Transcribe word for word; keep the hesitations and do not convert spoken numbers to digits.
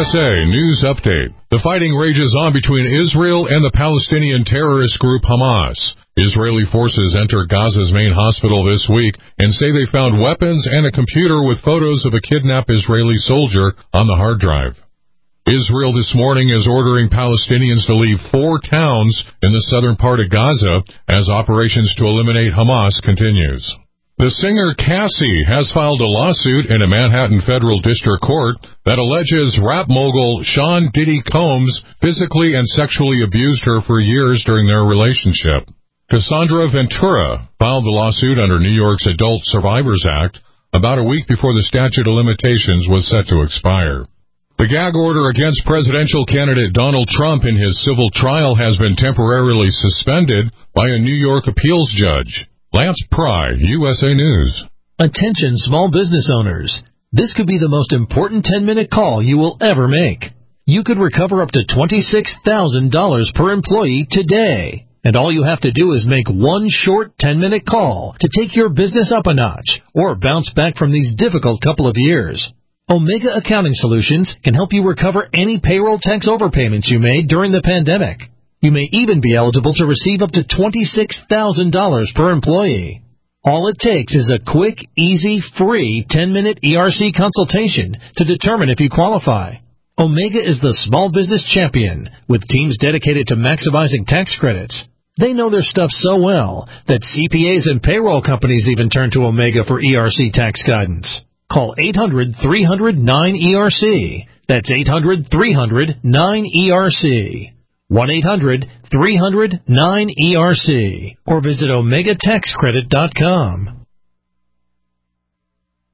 S A News Update. The fighting rages on between Israel and the Palestinian terrorist group Hamas. Israeli forces enter Gaza's main hospital this week and say they found weapons and a computer with photos of a kidnapped Israeli soldier on the hard drive. Israel this morning is ordering Palestinians to leave four towns in the southern part of Gaza as operations to eliminate Hamas continues. The singer Cassie has filed a lawsuit in a Manhattan federal district court that alleges rap mogul Sean Diddy Combs physically and sexually abused her for years during their relationship. Cassandra Ventura filed the lawsuit under New York's Adult Survivors Act about a week before the statute of limitations was set to expire. The gag order against presidential candidate Donald Trump in his civil trial has been temporarily suspended by a New York appeals judge. Lance Pry, U S A News. Attention small business owners. This could be the most important ten-minute call you will ever make. You could recover up to twenty-six thousand dollars per employee today. And all you have to do is make one short ten-minute call to take your business up a notch or bounce back from these difficult couple of years. Omega Accounting Solutions can help you recover any payroll tax overpayments you made during the pandemic. You may even be eligible to receive up to twenty-six thousand dollars per employee. All it takes is a quick, easy, free ten-minute E R C consultation to determine if you qualify. Omega is the small business champion with teams dedicated to maximizing tax credits. They know their stuff so well that C P As and payroll companies even turn to Omega for E R C tax guidance. Call eight hundred, three hundred, nine E R C. That's eight hundred, three hundred, nine E R C. one eight hundred, three hundred, nine E R C. Or visit omega tax credit dot com.